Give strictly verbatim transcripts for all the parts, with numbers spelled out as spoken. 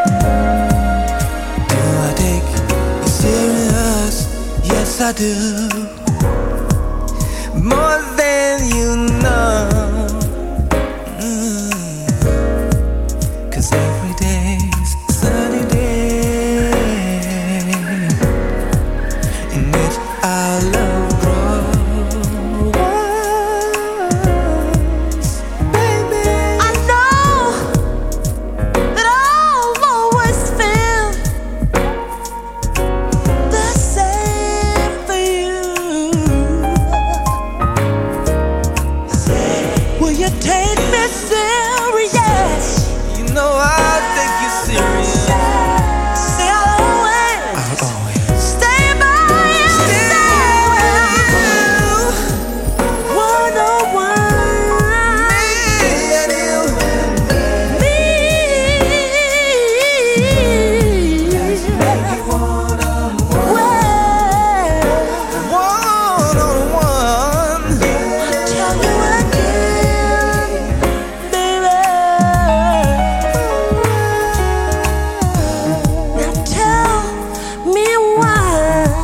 Do I take you serious? Yes, I do. More than you know. Mm. Cause every day's a sunny day in which our love grows. Baby, I know that I'll always feel the same for you. Will you take me serious? you know I'll take you serious. Say I'll always I'll always stay by your side. One on one, me and you. me. Well, One on one. tell you again, baby. Now tell me why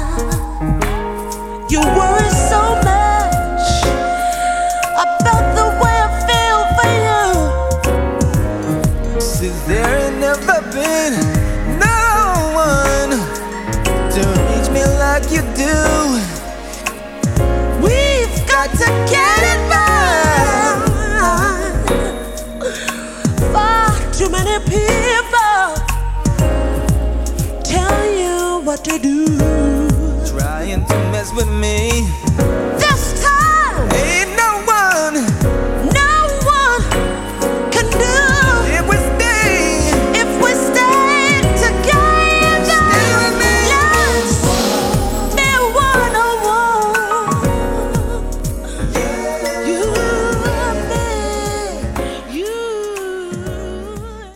you worry so much about the way I feel for you. See, there ain't never been no one to reach me like you do. We've got to get it right. Far too many people tell you what to do. Trying to mess with me. They